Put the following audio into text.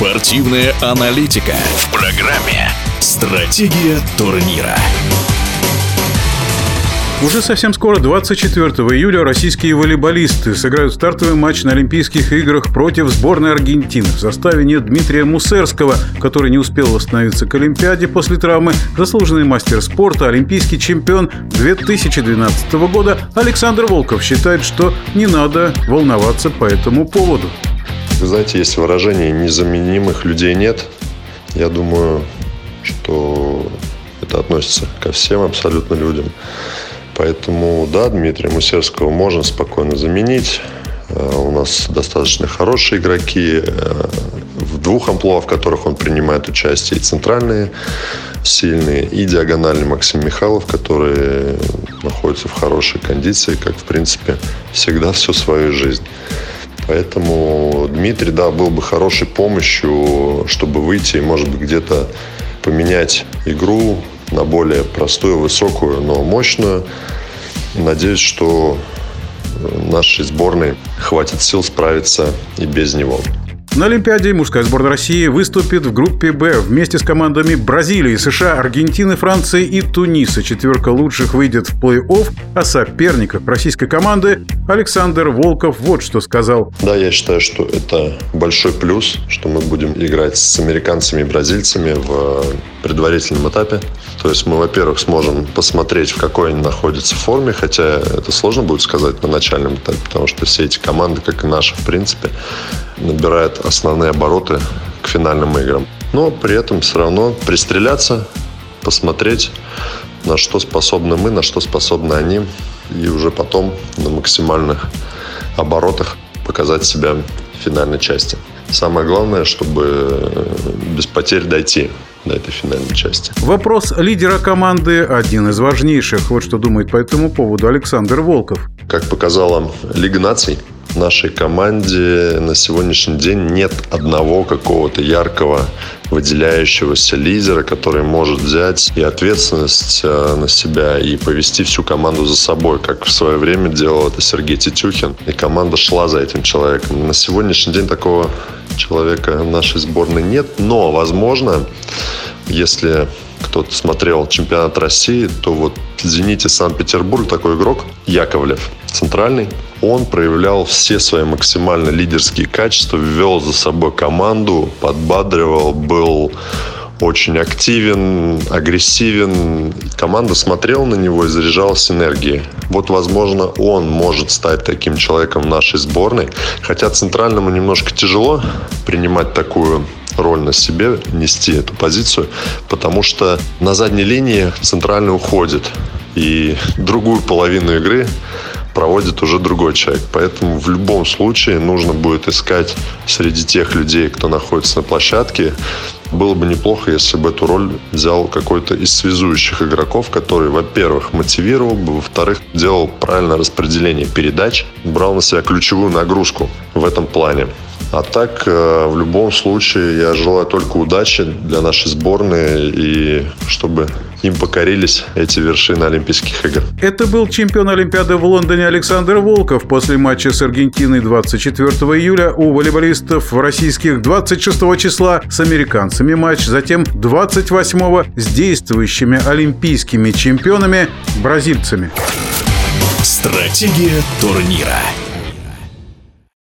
Спортивная аналитика в программе «Стратегия турнира». Уже совсем скоро, 24 июля, российские волейболисты сыграют стартовый матч на Олимпийских играх против сборной Аргентины. В составе нет Дмитрия Мусерского, который не успел восстановиться к Олимпиаде после травмы. Заслуженный мастер спорта, олимпийский чемпион 2012 года Александр Волков считает, что не надо волноваться по этому поводу. Вы знаете, есть выражение «незаменимых людей нет». Я думаю, что это относится ко всем абсолютно людям. Поэтому, да, Дмитрия Мусерского можно спокойно заменить. У нас достаточно хорошие игроки в двух амплуа, в которых он принимает участие. И центральные сильные, и диагональный Максим Михайлов, который находится в хорошей кондиции, как, в принципе, всегда всю свою жизнь. Поэтому Дмитрий, да, был бы хорошей помощью, чтобы выйти и, может быть, где-то поменять игру на более простую, высокую, но мощную. Надеюсь, что нашей сборной хватит сил справиться и без него. На Олимпиаде мужская сборная России выступит в группе «Б» вместе с командами Бразилии, США, Аргентины, Франции и Туниса. Четверка лучших выйдет в плей-офф, о соперниках российской команды Александр Волков вот что сказал. Да, я считаю, что это большой плюс, что мы будем играть с американцами и бразильцами в предварительном этапе. То есть мы, во-первых, сможем посмотреть, в какой они находятся форме, хотя это сложно будет сказать на начальном этапе, потому что все эти команды, как и наши, в принципе, набирают основные обороты к финальным играм. Но при этом все равно пристреляться, посмотреть, на что способны мы, на что способны они, и уже потом на максимальных оборотах показать себя в финальной части. Самое главное, чтобы без потерь дойти до этой финальной части. Вопрос лидера команды один из важнейших. Вот что думает по этому поводу Александр Волков. Как показала Лига наций, в нашей команде на сегодняшний день нет одного какого-то яркого, выделяющегося лидера, который может взять и ответственность на себя и повести всю команду за собой, как в свое время делал это Сергей Тетюхин. И команда шла за этим человеком. На сегодняшний день такого человека в нашей сборной нет, но, возможно, если кто-то смотрел чемпионат России, то вот в «Зените» Санкт-Петербург такой игрок Яковлев, центральный, он проявлял все свои максимально лидерские качества, ввел за собой команду, подбадривал, был очень активен, агрессивен. Команда смотрела на него и заряжалась энергией. Вот, возможно, он может стать таким человеком в нашей сборной. Хотя центральному немножко тяжело принимать такую роль на себе, нести эту позицию, потому что на задней линии центральный уходит. И другую половину игры проводит уже другой человек. Поэтому в любом случае нужно будет искать среди тех людей, кто находится на площадке. Было бы неплохо, если бы эту роль взял какой-то из связующих игроков, который, во-первых, мотивировал бы, во-вторых, делал правильное распределение передач, брал на себя ключевую нагрузку в этом плане. А так, в любом случае, я желаю только удачи для нашей сборной и чтобы им покорились эти вершины Олимпийских игр. Это был чемпион Олимпиады в Лондоне Александр Волков. После матча с Аргентиной 24 июля у волейболистов российских 26 числа с американцами матч, затем 28 с действующими олимпийскими чемпионами бразильцами. Стратегия турнира.